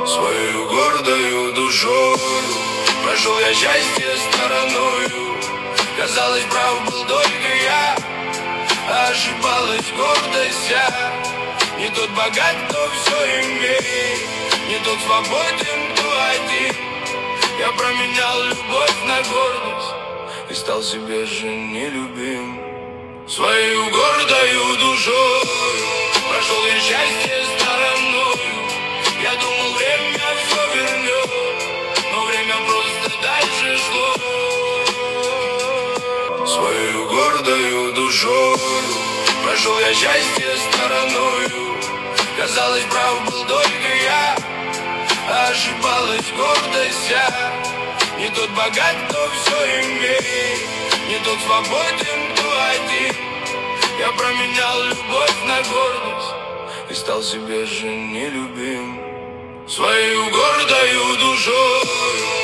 Свою гордою душою прошел я счастье стороною. Казалось, прав был только я, а ошибалась гордость я. Не тот богат, кто все имеет, не тот свободен, кто один. Я променял любовь на гордость и стал себе же нелюбим. Свою гордою душою прошел я счастье стороною. Я думал, время все вернет, но время просто дальше шло. Свою гордою душою прошел я счастье стороною. Казалось, прав был только я, а ошибалась гордость я. Не тот богат, кто все имеет, не тот свободен, кто один. Я променял любовь на гордость и стал себе же нелюбим. Свою гордою душою